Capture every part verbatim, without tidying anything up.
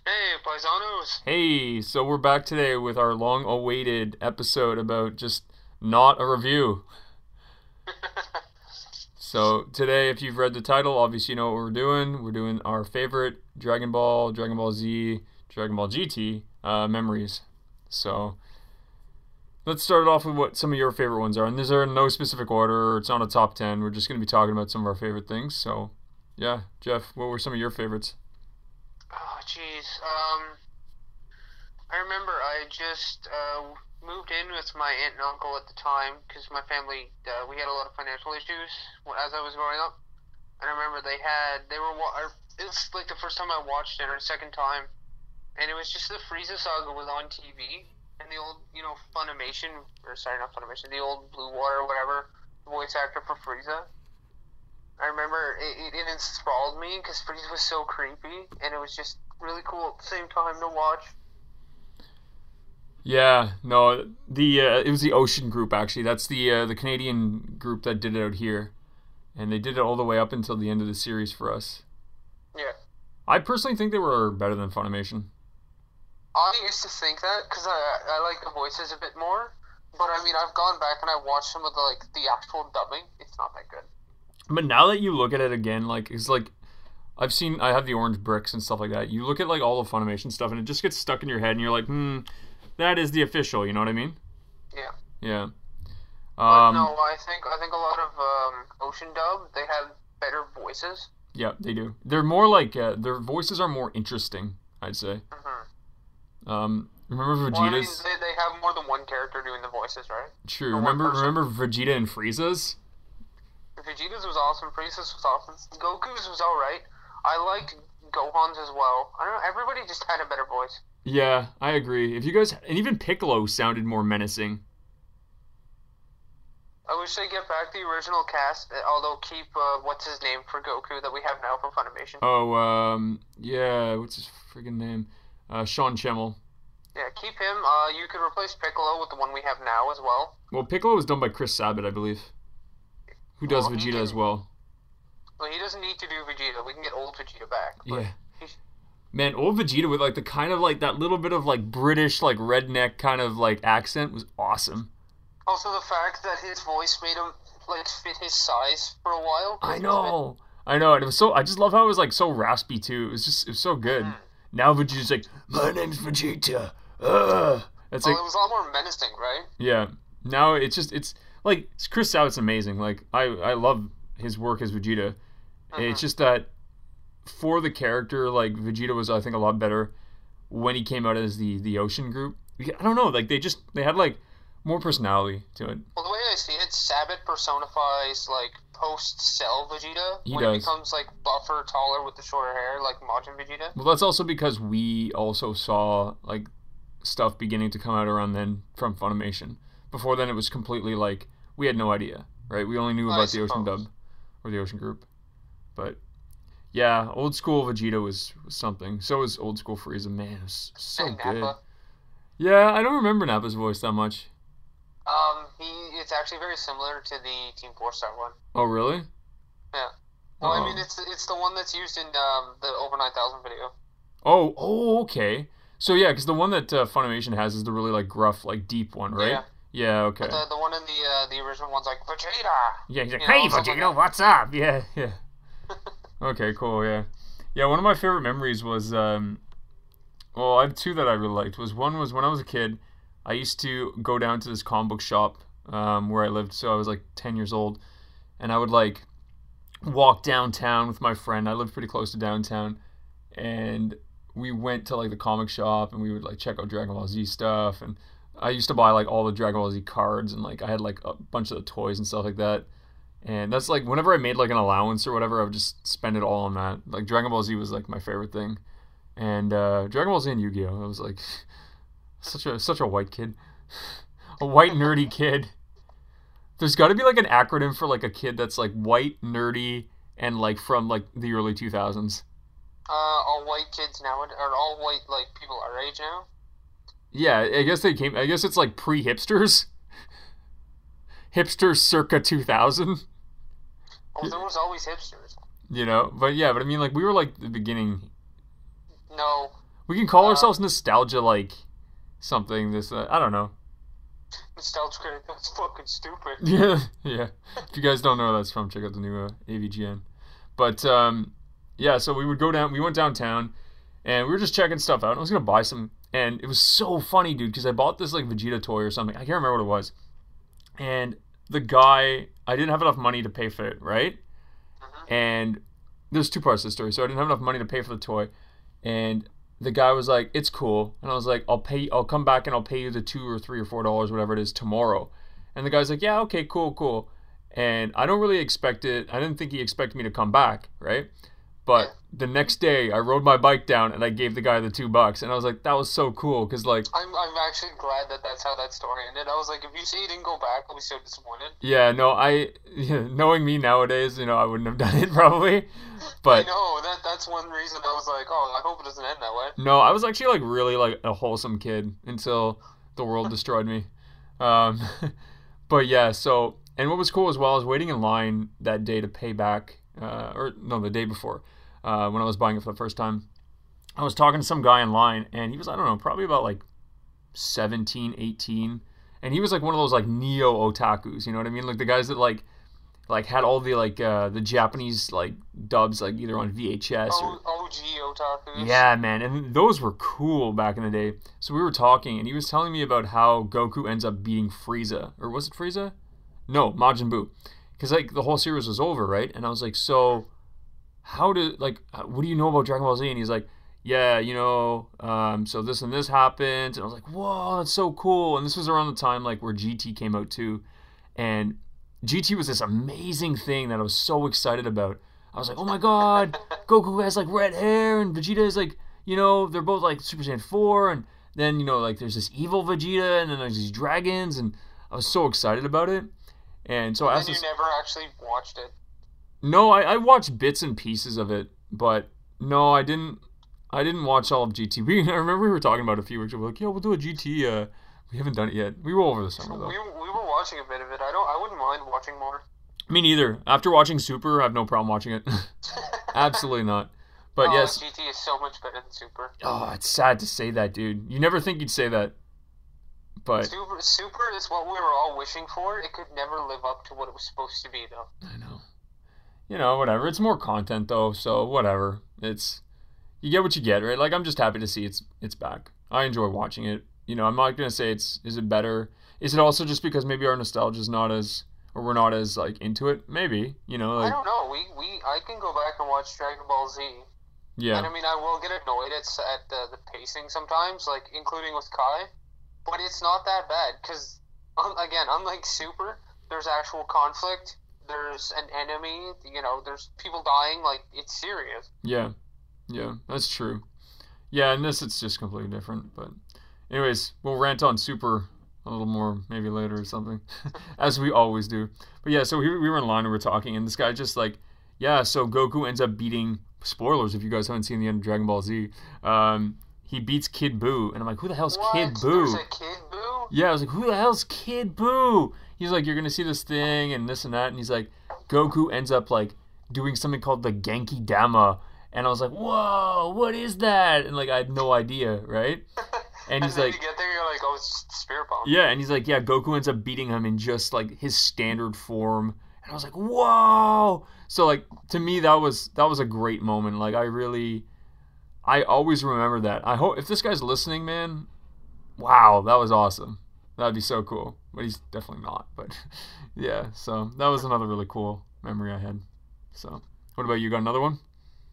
Hey, paisanos! Hey, so we're back today with our long awaited episode about just not a review. So, today, if you've read the title, obviously you know what we're doing. We're doing our favorite Dragon Ball, Dragon Ball Z, Dragon Ball G T uh, memories. So, let's start it off with what some of your favorite ones are. And these are in no specific order, it's not a top ten. We're just going to be talking about some of our favorite things. So, yeah, Jeff, what were some of your favorites? Oh, jeez. Um, I remember I just uh, moved in with my aunt and uncle at the time because my family, uh, we had a lot of financial issues as I was growing up. And I remember they had, they were, wa- it's like the first time I watched it or the second time. And it was just the Frieza saga was on T V. And the old, you know, Funimation, or sorry, not Funimation, the old Blue Water or whatever, voice actor for Frieza. I remember it, it, it enthralled me because Freeze was so creepy, and it was just really cool at the same time to watch. Yeah, no, the uh, it was the Ocean Group actually. That's the uh, the Canadian group that did it out here, and they did it all the way up until the end of the series for us. Yeah, I personally think they were better than Funimation. I used to think that because I I like the voices a bit more, but I mean I've gone back and I watched some of the like the actual dubbing. It's not that good. But now that you look at it again, like it's like I've seen I have the orange bricks and stuff like that. You look at like all the Funimation stuff, and it just gets stuck in your head, and you're like, hmm, that is the official. You know what I mean? Yeah, Yeah. but Um. no, I think I think a lot of um, Ocean dub they have better voices. Yeah, they do. They're more like uh, their voices are more interesting. I'd say. hmm Um. Remember Well, I mean Vegeta's? they, they have more than one character doing the voices, right? True. Or one Remember. person. Remember Vegeta and Frieza's? Vegeta's was awesome. Frieza's was awesome. Goku's was alright. I liked Gohan's as well. I don't know. Everybody just had a better voice. Yeah, I agree. If you guys, and even Piccolo sounded more menacing. I wish they get back the original cast, uh, although keep uh, what's his name for Goku that we have now for Funimation. Oh, um, yeah, what's his friggin' name? Uh, Sean Chemmel. Yeah, keep him. Uh, you could replace Piccolo with the one we have now as well. Well, Piccolo was done by Chris Sabat, I believe, who does Well, he Vegeta as can. well. Well, he doesn't need to do Vegeta. We can get old Vegeta back, but Yeah, he's man, old Vegeta with like the kind of like that little bit of like British like redneck kind of like accent was awesome. also the fact that his voice made him like fit his size for a while I because he was a bit. know, I know, and it was so. I just love how it was like so raspy too. It was just, it was so good. Mhm. Now Vegeta's like, my name's Vegeta. Ugh. It's Well, like, it was a lot more menacing, right? yeah. Now it's just it's like Chris Sabat's amazing. Like I I love his work as Vegeta. It's hmm just that for the character, like Vegeta was I think a lot better when he came out as the the Ocean Group. I don't know, like they just they had like more personality to it. Well, the way I see it, Sabat personifies like post-Cell Vegeta He when he does. becomes like buffer, taller with the shorter hair, like Majin Vegeta. Well, that's also because we also saw like stuff beginning to come out around then from Funimation. Before then, it was completely like we had no idea, right? We only knew I about the Ocean suppose. Dub or the Ocean Group, but yeah, old school Vegeta was, was something. So was old school Frieza. Man, it was so And good. Nappa. Yeah, I don't remember Nappa's voice that much. Um, he it's actually very similar to the Team Four Star one. Oh, really? Yeah. Well, I mean, Oh, it's it's the one that's used in um, the Over nine thousand video. oh, oh, okay. So yeah, because the one that uh, Funimation has is the really like gruff, like deep one, right? Yeah. Yeah, But okay. the the one in the uh, the original one's like Vegeta, Yeah, he's like, you hey, know, stuff like Vegeta, that. what's up? Yeah, yeah. Okay, cool. Yeah, yeah. One of my favorite memories was, um, well, I have two that I really liked. Was one was when I was a kid, I used to go down to this comic book shop um, where I lived. So I was like ten years old, and I would like walk downtown with my friend. I lived pretty close to downtown, and we went to like the comic shop, and we would like check out Dragon Ball Z stuff. And I used to buy like all the Dragon Ball Z cards, and like I had like a bunch of the toys and stuff like that. And that's like whenever I made like an allowance or whatever, I would just spend it all on that. Like Dragon Ball Z was like my favorite thing, and uh, Dragon Ball Z and Yu Gi Oh. I was like such a such a white kid, a white nerdy kid. There's got to be like an acronym for like a kid that's like white, nerdy, and like from like the early two thousands. Uh, all white kids now, or all white like people our age now. Yeah, I guess they came. I guess it's like pre hipsters, hipsters circa two thousand. Oh, there was always hipsters. You know, but yeah, but I mean, like we were like the beginning. No, We can call Uh, ourselves nostalgia, like something. This uh, I don't know. Nostalgia critic. That's fucking stupid. Yeah, yeah. If you guys don't know where that's from, check out the new uh, A V G N. But um, yeah, so we would go down. We went downtown, and we were just checking stuff out. I was gonna buy some, and it was so funny, dude, because I bought this like Vegeta toy or something. I can't remember what it was. And the guy, I didn't have enough money to pay for it, right? Mm-hmm. And there's two parts to the story. So I didn't have enough money to pay for the toy, and the guy was like, "It's cool," and I was like, "I'll pay. I'll come back and I'll pay you the two or three or four dollars, whatever it is, tomorrow." And the guy's like, "Yeah, okay, cool, cool." And I don't really expect it. I didn't think he expected me to come back, right? But the next day, I rode my bike down and I gave the guy the two bucks, and I was like, "That was so cool," because like, I'm I'm actually glad that that's how that story ended. I was like, if you say you didn't go back, I'll be so disappointed. yeah, no, I yeah, knowing me nowadays, you know, I wouldn't have done it probably, but I know that that's one reason I was like, oh, I hope it doesn't end that way. no, I was actually like really like a wholesome kid until the world destroyed me. Um, but yeah, so and what was cool as well is waiting in line that day to pay back, uh, or no, the day before, uh, when I was buying it for the first time. I was talking to some guy in line, and he was, I don't know, probably about like seventeen, eighteen, and he was like one of those like neo otakus, you know what I mean? Like the guys that like like had all the like uh, the Japanese like dubs like either on V H S or O G otakus. yeah, man, and those were cool back in the day. So we were talking, and he was telling me about how Goku ends up beating Frieza, or was it Frieza? No, Majin Buu, because like the whole series was over, right? And I was like, so how did like what do you know about Dragon Ball Z? And he's like, yeah, you know, um, so this and this happened, and I was like, whoa, that's so cool. And this was around the time like where G T came out too, and G T was this amazing thing that I was so excited about. I was like, oh my god, Goku has like red hair, and Vegeta is like, you know, they're both like Super Saiyan four, and then, you know, like there's this evil Vegeta, and then there's these dragons, and I was so excited about it. And so I asked And you this, never actually watched it. no, I, I watched bits and pieces of it, but no, I didn't. I didn't watch all of G T. We, I remember we were talking about it a few weeks ago. Like, yeah, we'll do a G T. Uh, we haven't done it yet. We will over the summer though. We, we were watching a bit of it. I don't. I wouldn't mind watching more. Me neither. After watching Super, I have no problem watching it. Absolutely not. But oh, yes. G T is so much better than Super. Oh, it's sad to say that, dude. You never think you'd say that. But Super, Super is what we were all wishing for. It could never live up to what it was supposed to be, though. I know. You know, whatever. It's more content though, so whatever. It's you get what you get, right? Like I'm just happy to see it's it's back. I enjoy watching it. You know, I'm not gonna say it's is it better. Is it also just because maybe our nostalgia is not as or we're not as like into it? Maybe. You know, like I don't know. We, we I can go back and watch Dragon Ball Z. yeah. And I mean, I will get annoyed at, at the, the pacing sometimes, like including with Kai. But it's not that bad because, again, unlike Super, there's actual conflict. There's an enemy. You know, there's people dying. Like it's serious. Yeah. Yeah, that's true. Yeah, in this it's just completely different. But anyways, we'll rant on Super a little more maybe later or something, as we always do. But yeah, so we, we were in line and we were talking, and this guy just like, yeah, so Goku ends up beating, spoilers if you guys haven't seen the end of Dragon Ball Z, um, he beats Kid Buu, and I'm like, who the hell's What? Kid There's Buu? a Kid Buu? Yeah, I was like, who the hell's Kid Buu? He's like, you're gonna see this thing and this and that, and he's like, Goku ends up like doing something called the Genki Dama. And I was like, whoa, what is that? And like, I had no idea, right? And he's then like, you get there, you're like, oh, it's just Spirit Bomb. yeah, and he's like, yeah, Goku ends up beating him in just like his standard form. And I was like, whoa. So like, to me, that was that was a great moment. Like, I really, I always remember that. I hope if this guy's listening, man, wow, that was awesome. That'd be so cool. But he's definitely not. But yeah, so that was another really cool memory I had. So, what about you? Got another one?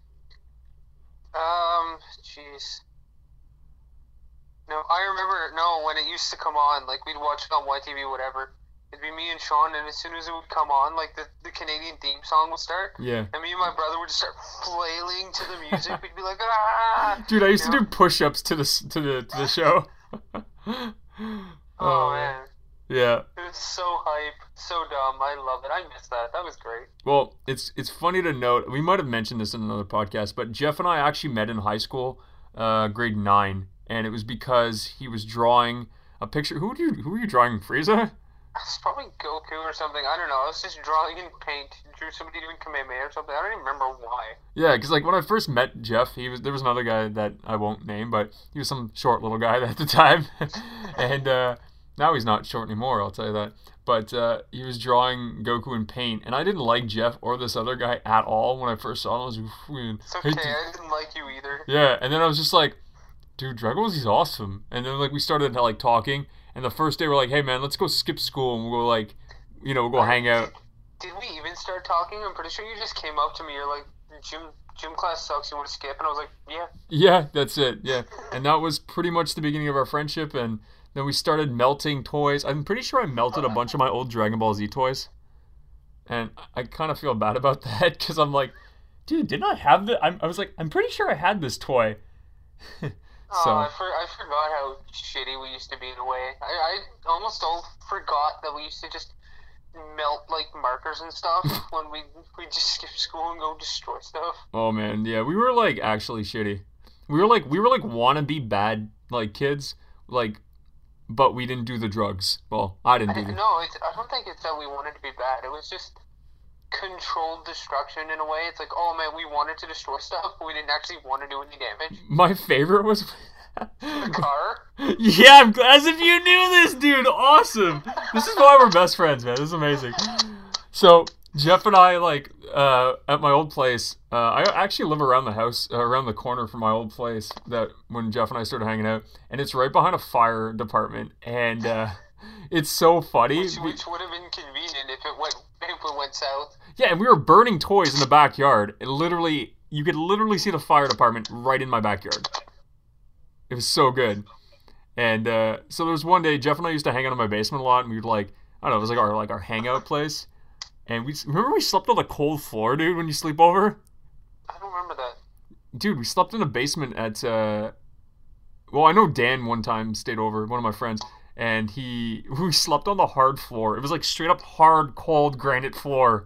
Um, jeez. No, I remember, no, when it used to come on, like, we'd watch it on Y T V, whatever. It'd be me and Sean, and as soon as it would come on, like, the, the Canadian theme song would start. Yeah. And me and my brother would just start flailing to the music. We'd be like, ah! Dude, I used You to know? do push-ups to the to the to the show. Oh, man. Yeah. It was so hype, so dumb. I love it. I miss that. That was great. Well, it's it's funny to note. We might have mentioned this in another podcast, but Jeff and I actually met in high school, uh, grade nine, and it was because he was drawing a picture. Who do you who were you drawing? Frieza? It's probably Goku or something. I don't know. I was just drawing in paint. Drew somebody doing Kamehameha or something. I don't even remember why. Yeah, because like when I first met Jeff, he was there was another guy that I won't name, but he was some short little guy at the time, and uh, now he's not short anymore. I'll tell you that. But uh, he was drawing Goku in paint, and I didn't like Jeff or this other guy at all when I first saw him. I was like, it's okay. I didn't like you either. Yeah, and then I was just like, dude, Dragon Ball Z's awesome. And then like we started like talking. And the first day we're like, hey man, let's go skip school and we'll go like, you know, we'll go hang out. Did we even start talking? I'm pretty sure you just came up to me. You're like, gym gym class sucks. You want to skip? And I was like, yeah. Yeah, that's it. Yeah, and that was pretty much the beginning of our friendship. And then we started melting toys. I'm pretty sure I melted a bunch of my old Dragon Ball Z toys. And I kind of feel bad about that because I'm like, dude, didn't I have the? I'm, I was like, I'm pretty sure I had this toy. So. Oh, I, for, I forgot how shitty we used to be in a way. I, I almost all forgot that we used to just melt, like, markers and stuff when we we just skip school and go destroy stuff. Oh, man, yeah, we were, like, actually shitty. We were, like, we were, like, wannabe bad, like, kids, like, but we didn't do the drugs. Well, I didn't I, do the... No, it's, I don't think it's that we wanted to be bad. It was just controlled destruction in a way. It's like, oh man, we wanted to destroy stuff, but we didn't actually want to do any damage. My favorite was the car. Yeah, I'm glad, as if you knew this, dude. Awesome. This is why we're best friends, man. This is amazing. So Jeff and I, like, uh, at my old place, uh, I actually live around the house, uh, around the corner from my old place. That when Jeff and I started hanging out, and it's right behind a fire department, and uh, it's so funny. Which, which would have been convenient if it went. If it went south. Yeah, and we were burning toys in the backyard. It literally, you could literally see the fire department right in my backyard. It was so good. And uh, so there was one day, Jeff and I used to hang out in my basement a lot, and we'd like, I don't know, it was like our like our hangout place. And we remember we slept on the cold floor, dude, when you sleep over? I don't remember that. Dude, we slept in the basement at, uh, well, I know Dan one time stayed over, one of my friends. And he, we slept on the hard floor. It was like straight up hard, cold granite floor.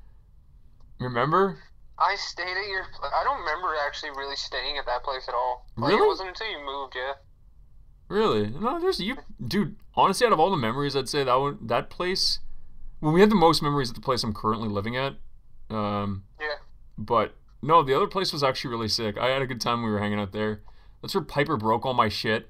Remember? I stayed at your. I don't remember actually really staying at that place at all. Like, really? It wasn't until you moved, yeah. Really? No, there's you, dude. Honestly, out of all the memories, I'd say that one, that place. Well, we had the most memories at the place I'm currently living at. Um, yeah. But no, the other place was actually really sick. I had a good time when we were hanging out there. That's where Piper broke all my shit.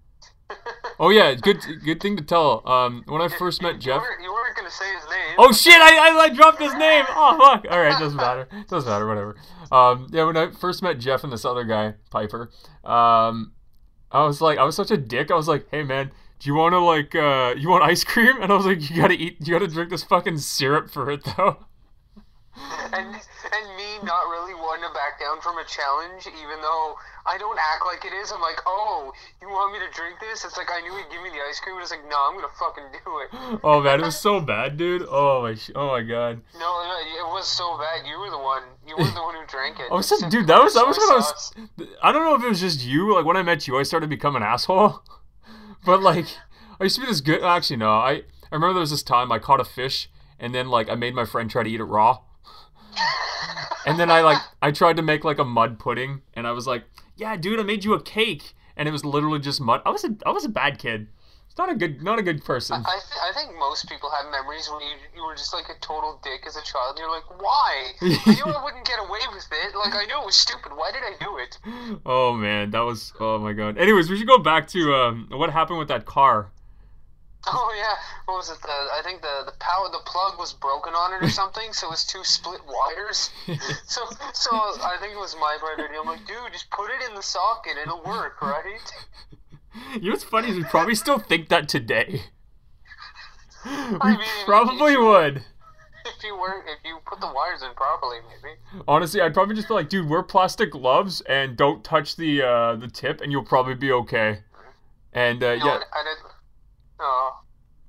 Oh yeah, good good thing to tell. Um, when I first met you Jeff, weren't, you weren't gonna say his name. Oh shit! I, I I dropped his name. Oh fuck! All right, doesn't matter. Doesn't matter. Whatever. Um, yeah, when I first met Jeff and this other guy, Piper, um, I was like, I was such a dick. I was like, hey man, do you want to like, uh, you want ice cream? And I was like, you gotta eat, you gotta drink this fucking syrup for it though. And and me not really wanting to back down from a challenge, even though I don't act like it is. I'm like, oh, you want me to drink this? It's like I knew he'd give me the ice cream, but it's like, no, I'm gonna fucking do it. Oh man, it was so bad, dude. Oh my, sh- oh my god. No, no, it was so bad. You were the one. You were the one who drank it. I was so, dude, that was that was when I was. I don't know if it was just you. Like when I met you, I started to become an asshole. But like, I used to be this good. Actually, no. I I remember there was this time I caught a fish, and then like I made my friend try to eat it raw. And then I like I tried to make like a mud pudding, and I was like, "Yeah, dude, I made you a cake," and it was literally just mud. I was a I was a bad kid. It's not a good not a good person. I th- I think most people have memories when you you were just like a total dick as a child. And you're like, why? I knew I wouldn't get away with it. Like I knew it was stupid. Why did I do it? Oh man, that was oh my god. Anyways, we should go back to um what happened with that car. Oh yeah, what was it? The I think the the power the plug was broken on it or something, so it was two split wires. so so I think it was my part idea. I'm like, dude, just put it in the socket, it'll work, right? You know what's funny is we probably still think that today. We I mean, probably if you, would. If you were if you put the wires in properly, maybe. Honestly, I'd probably just be like, dude, wear plastic gloves and don't touch the uh, the tip, and you'll probably be okay. And uh, you know, yeah. I, I did. Oh.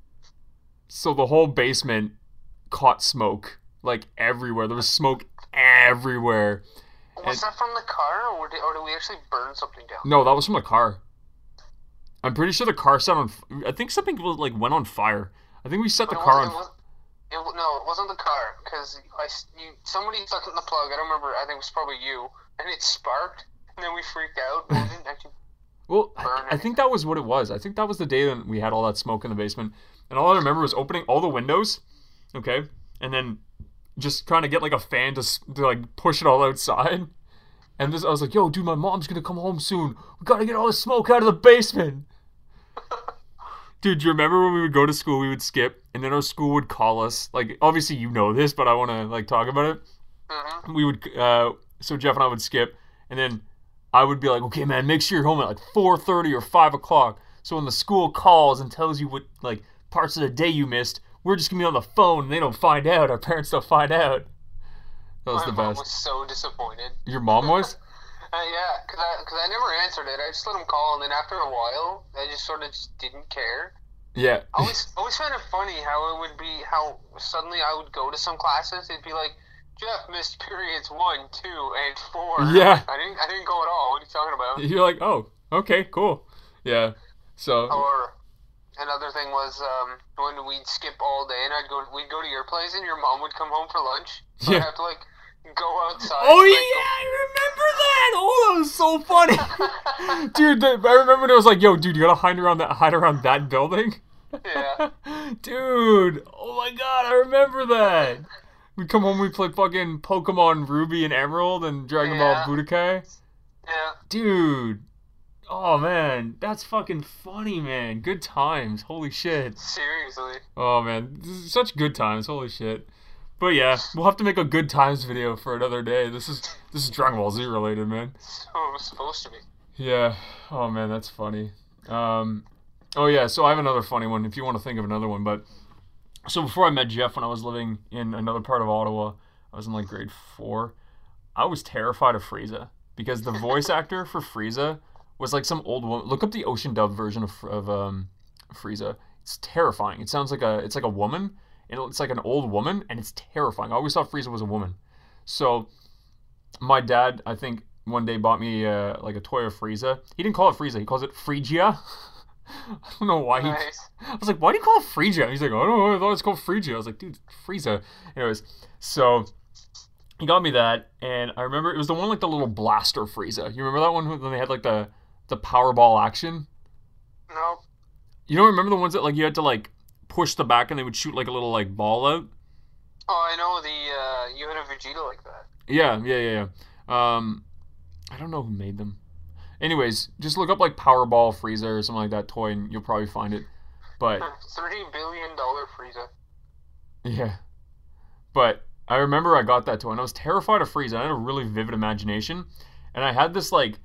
So the whole basement caught smoke, like everywhere. There was smoke everywhere. Was and, that from the car, or did, or did we actually burn something down? No, that was from the car. I'm pretty sure the car set on. I think something was like went on fire. I think we set but the car on. It was, it, no, it wasn't the car, because I you, somebody stuck it in the plug. I don't remember. I think it was probably you, and it sparked, and then we freaked out. But we didn't actually. Well, I, I think that was what it was. I think that was the day that we had all that smoke in the basement. And all I remember was opening all the windows, okay? And then just trying to get like a fan to, to like push it all outside. And this, I was like, yo, dude, my mom's gonna come home soon. We gotta get all the smoke out of the basement. Dude, do you remember when we would go to school, we would skip, and then our school would call us. Like, obviously you know this, but I want to like talk about it. Uh-huh. We would, uh, so Jeff and I would skip, and then I would be like, okay, man, make sure you're home at like four thirty or five o'clock. So when the school calls and tells you what like parts of the day you missed, we're just gonna be on the phone, and they don't find out. Our parents don't find out. That was My the mom best. was so disappointed. Your mom was? Uh, yeah, because I, cause I never answered it. I just let him call, and then after a while, I just sort of just didn't care. Yeah. I always, always found it funny how it would be, how suddenly I would go to some classes, it'd be like, Jeff missed periods one, two, and four. Yeah. I didn't, I didn't go at all. What are you talking about? You're like, oh, okay, cool. Yeah. So. Or another thing was um, when we'd skip all day, and I'd go, we'd go to your place, and your mom would come home for lunch. So Yeah. I'd have to like go outside. Oh and, yeah, like, I remember that. Oh, that was so funny, dude. The, I remember when it was like, "Yo, dude, you gotta hide around that, hide around that building." Yeah. Dude, oh my god, I remember that. We come home, we play fucking Pokemon Ruby and Emerald and Dragon Yeah. Ball Budokai. Yeah. Dude, oh man, that's fucking funny, man. Good times, holy shit. Seriously. Oh man, this is such good times, holy shit. But yeah, we'll have to make a good times video for another day. This is this is Dragon Ball Z related, man. So it was supposed to be. Yeah. Oh man, that's funny. Um, oh yeah. So I have another funny one. If you want to think of another one, but so before I met Jeff, when I was living in another part of Ottawa, I was in like grade four. I was terrified of Frieza because the voice actor for Frieza was like some old woman. Look up the Ocean Dub version of of um, Frieza. It's terrifying. It sounds like a it's like a woman. And it's like an old woman, and it's terrifying. I always thought Frieza was a woman. So, my dad, I think, one day bought me uh, like a toy of Frieza. He didn't call it Frieza. He calls it Phrygia. I don't know why he... Nice. I was like, why do you call it Phrygia? He's like, oh, no, I thought it's called Phrygia. I was like, dude, Frieza. Anyways, so he got me that, and I remember it was the one like the little blaster Frieza. You remember that one when they had like the, the Powerball action? No. You don't remember the ones that like you had to like push the back and they would shoot like a little like ball out? Oh, I know the, uh, you had a Vegeta like that. Yeah, yeah, yeah, yeah. Um, I don't know who made them. Anyways, just look up like Powerball Frieza or something like that toy and you'll probably find it. But, Three billion dollar Frieza. yeah. But I remember I got that toy and I was terrified of Frieza. I had a really vivid imagination. And I had this like,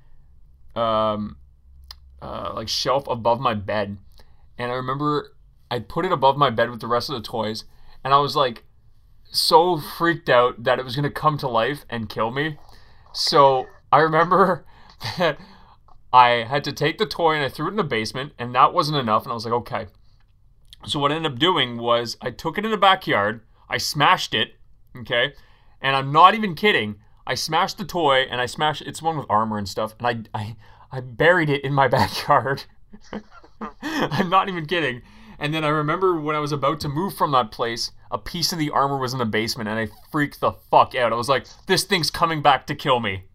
um, uh, like shelf above my bed. And I remember I put it above my bed with the rest of the toys, and I was like so freaked out that it was gonna come to life and kill me. So I remember that I had to take the toy and I threw it in the basement, and that wasn't enough. And I was like, okay. So what I ended up doing was I took it in the backyard, I smashed it, okay, and I'm not even kidding. I smashed the toy, and I smashed it's one with armor and stuff, and I I, I buried it in my backyard. I'm not even kidding. And then I remember when I was about to move from that place, a piece of the armor was in the basement, and I freaked the fuck out. I was like, this thing's coming back to kill me.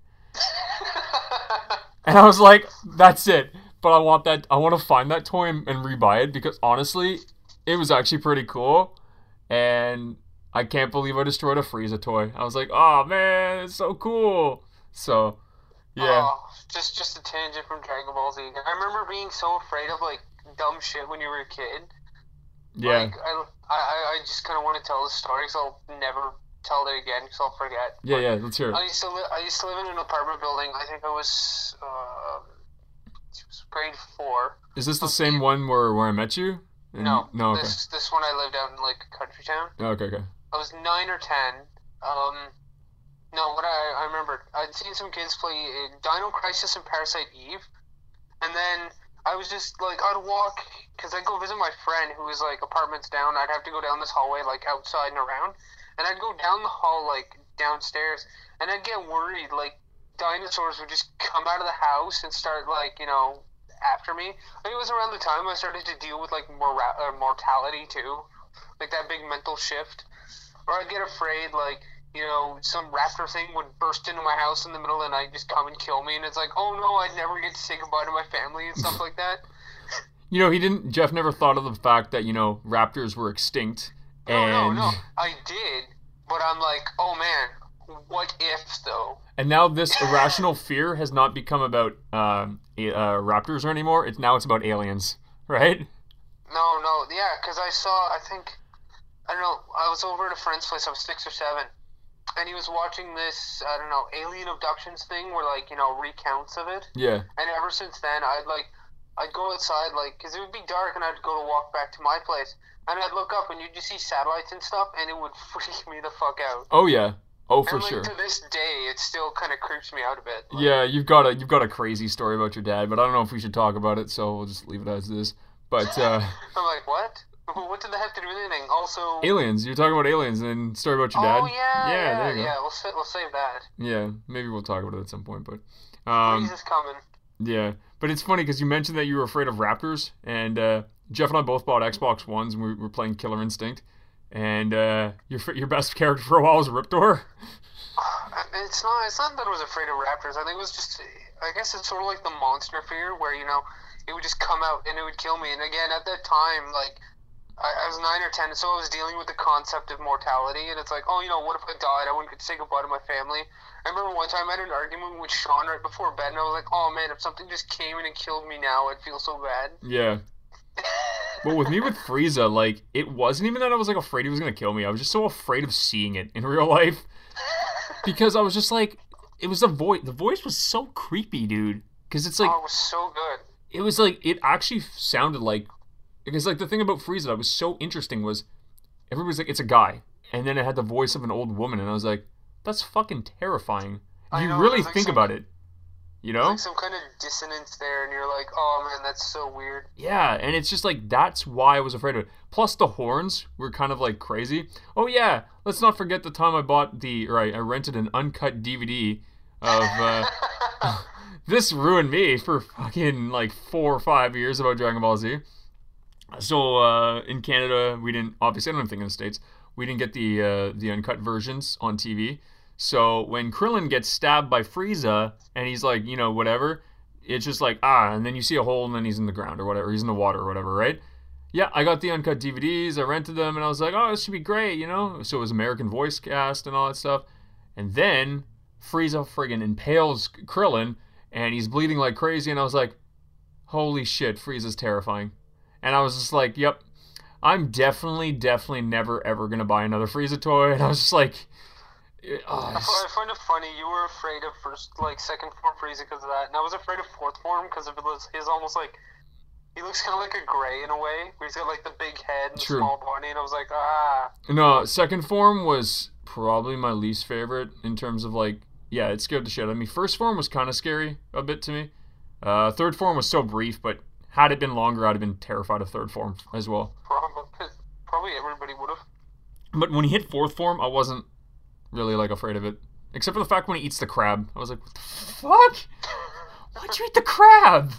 And I was like, that's it. But I want that. I want to find that toy and, and rebuy it because honestly, it was actually pretty cool. And I can't believe I destroyed a Frieza toy. I was like, oh man, it's so cool. So, yeah. Oh, just just a tangent from Dragon Ball Z. I remember being so afraid of like dumb shit when you were a kid. Yeah. Like, I, I, I just kind of want to tell the story because I'll never tell it again because I'll forget. Yeah, yeah, let's hear it. I used to li- I used to live in an apartment building. I think I was, uh, it was grade four. Is this the same one where, where I met you? And No, you- no, okay. this this one I lived out in like a country town. Okay, okay. I was nine or ten. Um, no, what I I remember, I'd seen some kids play uh, Dino Crisis and Parasite Eve, and then I was just like, I'd walk because I'd go visit my friend who was like apartments down. I'd have to go down this hallway like outside and around, and I'd go down the hall like downstairs, and I'd get worried like dinosaurs would just come out of the house and start like you know after me. I think it was around the time I started to deal with like mora- uh, mortality too, like that big mental shift. Or I'd get afraid, like, you know, some raptor thing would burst into my house in the middle of the night, just come and kill me, and it's like, oh no, I'd never get to say goodbye to my family and stuff like that. You know, he didn't. Jeff never thought of the fact that, you know, raptors were extinct. No, and... no, no. I did, but I'm like, oh man, what if though? And now this irrational fear has not become about um, uh, raptors anymore. It's now it's about aliens, right? No, no, yeah, because I saw, I think, I don't know, I was over at a friend's place. I was six or seven, and he was watching this, I don't know, alien abductions thing, where like, you know, recounts of it. Yeah. And ever since then, I'd like. I'd go outside, like, because it would be dark, and I'd go to walk back to my place, and I'd look up, and you'd just see satellites and stuff, and it would freak me the fuck out. Oh, yeah. Oh, for and, like, sure. to this day, it still kind of creeps me out a bit. Like, yeah, you've got a you've got a crazy story about your dad, but I don't know if we should talk about it, so we'll just leave it as this. But, uh... I'm like, what? What did that have to do with anything? Also... Aliens. You're talking about aliens, and then story about your dad. Oh, yeah, yeah, yeah, there you go. yeah. We'll, sa- we'll save that. Yeah, maybe we'll talk about it at some point, but... Um, Jesus coming. Yeah, but it's funny because you mentioned that you were afraid of raptors, and uh, Jeff and I both bought Xbox Ones, and we were playing Killer Instinct, and uh, your your best character for a while was Riptor. It's not. It's not that I was afraid of raptors. I think it was just. I guess it's sort of like the monster fear, where you know, it would just come out and it would kill me. And again, at that time, like, I, I was nine or ten, so I was dealing with the concept of mortality, and it's like, oh, you know, what if I died? I wouldn't get to say goodbye to my family. I remember one time I had an argument with Sean right before bed, and I was like, oh man, if something just came in and killed me now, I'd feel so bad. Yeah. But with me with Frieza, like, it wasn't even that I was like afraid he was gonna kill me. I was just so afraid of seeing it in real life. Because I was just like, it was the voice. The voice was so creepy, dude. Because it's like, oh, it was so good. It was like, it actually sounded like, because like the thing about Frieza that was so interesting was, everybody's like, it's a guy. And then it had the voice of an old woman, and I was like, that's fucking terrifying. I You know, really like think some- about it. You know? Like some kind of dissonance there, and you're like, oh man, that's so weird. Yeah, and it's just like, that's why I was afraid of it. Plus the horns were kind of like crazy. Oh yeah, let's not forget the time I bought the, or I, I rented an uncut D V D of, uh, this ruined me for fucking like four or five years about Dragon Ball Z. So, uh, in Canada, we didn't, obviously I don't think in the States, we didn't get the, uh, the uncut versions on T V. So when Krillin gets stabbed by Frieza, and he's like, you know, whatever, it's just like, ah, and then you see a hole, and then he's in the ground, or whatever, he's in the water, or whatever, right? Yeah, I got the uncut D V Ds, I rented them, and I was like, oh, this should be great, you know? So it was American voice cast and all that stuff. And then Frieza friggin' impales Krillin, and he's bleeding like crazy, and I was like, holy shit, Frieza's terrifying. And I was just like, yep, I'm definitely, definitely never, ever gonna buy another Frieza toy. And I was just like... Oh, I find it funny. You were afraid of first, like, second form Frieza because of that, and I was afraid of fourth form because of his, his almost like he looks kind of like a gray in a way, where he's got like the big head and the True. small body, and I was like, ah. No, second form was probably my least favorite in terms of like, yeah, it scared the shit out of me. First form was kind of scary a bit to me. Uh, third form was so brief, but had it been longer, I'd have been terrified of third form as well. Probably, probably everybody would have. But when he hit fourth form, I wasn't really like afraid of it, except for the fact when he eats the crab. I was like, what the fuck? Why'd you eat the crab?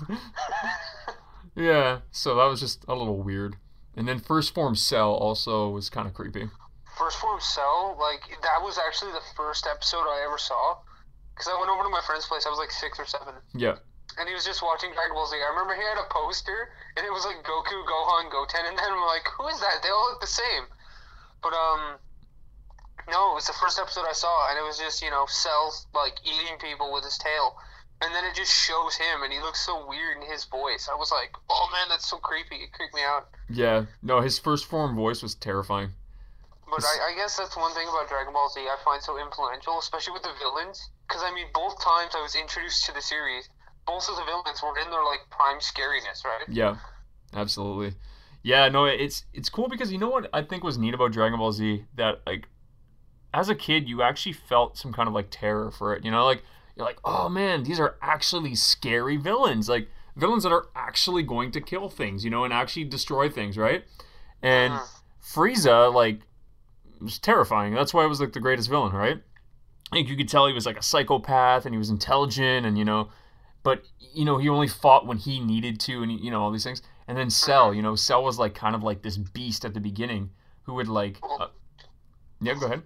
Yeah, so that was just a little weird. And then first form Cell also was kind of creepy. First form Cell, like, that was actually the first episode I ever saw, because I went over to my friend's place. I was like six or seven. Yeah. And he was just watching Dragon Ball Z. I remember he had a poster, and it was like Goku, Gohan, Goten, and then I'm like, who is that? They all look the same. But, um, no, it was the first episode I saw, and it was just, you know, Cell, like, eating people with his tail. And then it just shows him, and he looks so weird in his voice. I was like, oh man, that's so creepy. It creeped me out. Yeah, no, his first form voice was terrifying. But I, I guess that's one thing about Dragon Ball Z I find so influential, especially with the villains. Because, I mean, both times I was introduced to the series, both of the villains were in their, like, prime scariness, right? Yeah, absolutely. Yeah, no, it's it's cool because you know what I think was neat about Dragon Ball Z? That, like, as a kid, you actually felt some kind of, like, terror for it. You know, like, you're like, oh, man, these are actually scary villains. Like, villains that are actually going to kill things, you know, and actually destroy things, right? And Mhm. Frieza, like, was terrifying. That's why it was, like, the greatest villain, right? Like, you could tell he was, like, a psychopath, and he was intelligent, and, you know, but, you know, he only fought when he needed to, and, you know, all these things. And then Cell, you know, Cell was, like, kind of like this beast at the beginning who would, like... Uh, yeah, go ahead. Well,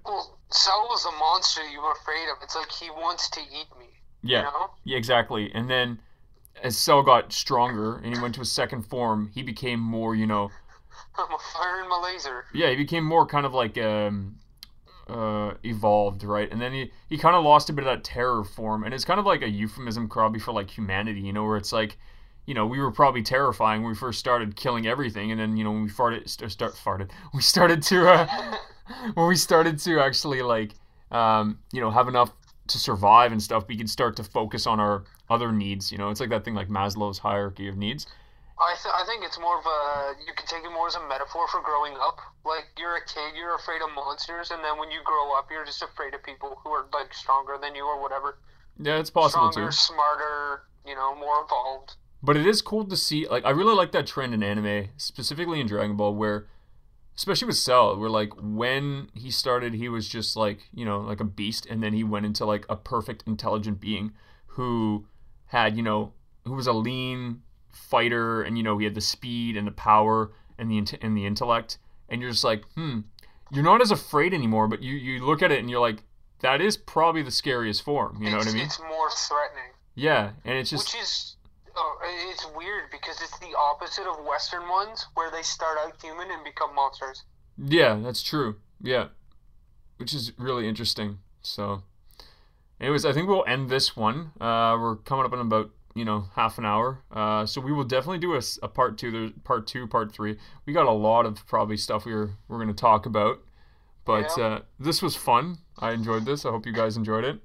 Cell was a monster you were afraid of. It's like he wants to eat me. Yeah, You know? yeah, exactly. And then as Cell got stronger and he went to his second form, he became more, you know, I'm a firing my laser. yeah, he became more kind of like um, uh, evolved, right? And then he, he kind of lost a bit of that terror form, and it's kind of like a euphemism probably for like humanity, you know, where it's like, you know, we were probably terrifying when we first started killing everything, and then you know when we farted, st- start farted, we started to uh, when we started to actually like, um, you know, have enough to survive and stuff, we could start to focus on our other needs. You know, it's like that thing like Maslow's hierarchy of needs. I, th- I think it's more of a, you can take it more as a metaphor for growing up. Like, you're a kid, you're afraid of monsters, and then when you grow up, you're just afraid of people who are, like, stronger than you or whatever. Yeah, it's possible Stronger, too. smarter, you know, more evolved. But it is cool to see, like, I really like that trend in anime, specifically in Dragon Ball, where, especially with Cell, where, like, when he started, he was just, like, you know, like a beast, and then he went into, like, a perfect, intelligent being who had, you know, who was a lean fighter, and, you know, he had the speed and the power and the, int- and the intellect, and you're just like, hmm, you're not as afraid anymore, but you, you look at it and you're like, that is probably the scariest form, you know it's, what I mean? It's more threatening. Yeah, and it's just... Which is, oh, it's weird because it's the opposite of Western ones where they start out human and become monsters. Yeah, that's true. Yeah. Which is really interesting. So, anyways, I think we'll end this one. Uh, we're coming up in about, you know, half an hour. Uh, so we will definitely do a, a part two. There's part two, part three. We got a lot of probably stuff we were, we're going to talk about. But Yeah. uh, this was fun. I enjoyed this. I hope you guys enjoyed it.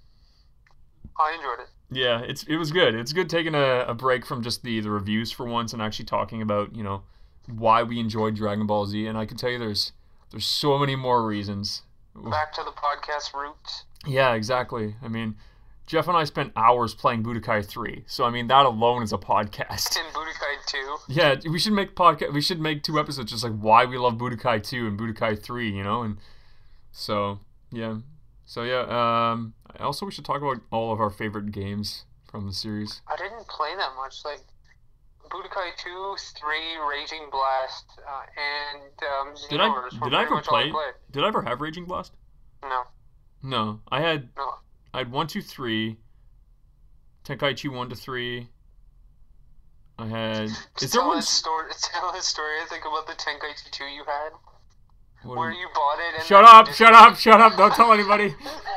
I enjoyed it. Yeah, it's it was good. It's good taking a, a break from just the, the reviews for once and actually talking about, you know, why we enjoyed Dragon Ball Z. And I can tell you there's there's so many more reasons. Back to the podcast roots. Yeah, exactly. I mean, Jeff and I spent hours playing Budokai three. So I mean that alone is a podcast. In Budokai two. Yeah, we should make podcast we should make two episodes just like why we love Budokai two and Budokai three, you know? And so, yeah. So yeah, um also we should talk about all of our favorite games from the series. I didn't play that much. Like, Budokai two, three, Raging Blast, uh, and um, Xenoverse. Did I were did I pretty ever much all I play played. did I ever have Raging Blast? No. No. I had No. I had one, two, three, Tenkaichi one to three. I had is there tell one a story, tell a story I think about the Tenkaichi two you had, what where do you- you bought it and Shut then up, you shut up, shut up, don't tell anybody.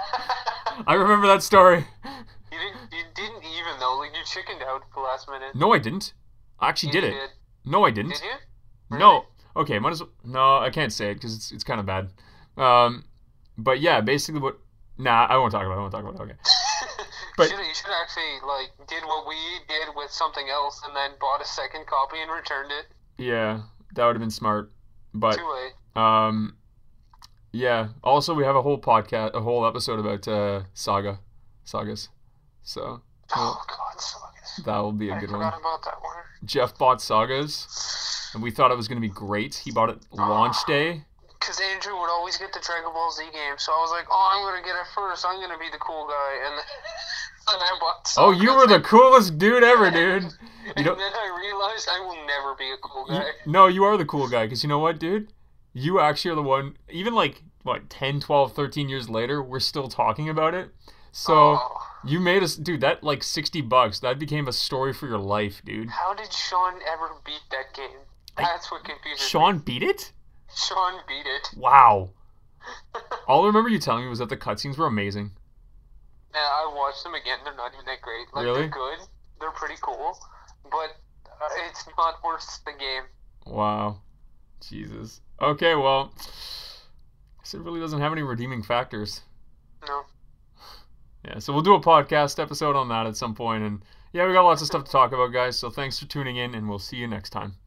I remember that story. You didn't, you didn't even though, like, you chickened out at the last minute. No, I didn't. I actually You did it. did. No, I didn't. Did you? No. Okay, might as well. No, I can't say it because it's it's kind of bad. Um, but yeah, basically what. Nah, I won't talk about it. I won't talk about it. Okay. But- Should've- you should have actually, like, did what we did with something else and then bought a second copy and returned it. Yeah, that would have been smart. But Too late. um, yeah. Also, we have a whole podcast, a whole episode about uh, saga, sagas. So Oh, God, Sagas. that will be a I good forgot one. about that one. Jeff bought sagas, and we thought it was going to be great. He bought it launch day. Because Andrew would always get the Dragon Ball Z game, so I was like, oh, I'm going to get it first. I'm going to be the cool guy. And then, and I bought Oh, Sagas. you were the coolest dude ever, dude. You And know, then I realized I will never be a cool you, guy. no, you are the cool guy, because you know what, dude? You actually are the one, even like, what, ten, twelve, thirteen years later, we're still talking about it. So, Oh. you made us, dude, that like sixty bucks, that became a story for your life, dude. How did Sean ever beat that game? That's what confuses me. Sean beat it? Sean beat it. Wow. All I remember you telling me was that the cutscenes were amazing. Yeah, I watched them again. They're not even that great. Like, Really? they're good. They're pretty cool. But uh, it's not worth the game. Wow. Jesus. Okay, well, I guess it really doesn't have any redeeming factors. No. Yeah, so we'll do a podcast episode on that at some point, and yeah, we got lots of stuff to talk about, guys, so thanks for tuning in, and we'll see you next time.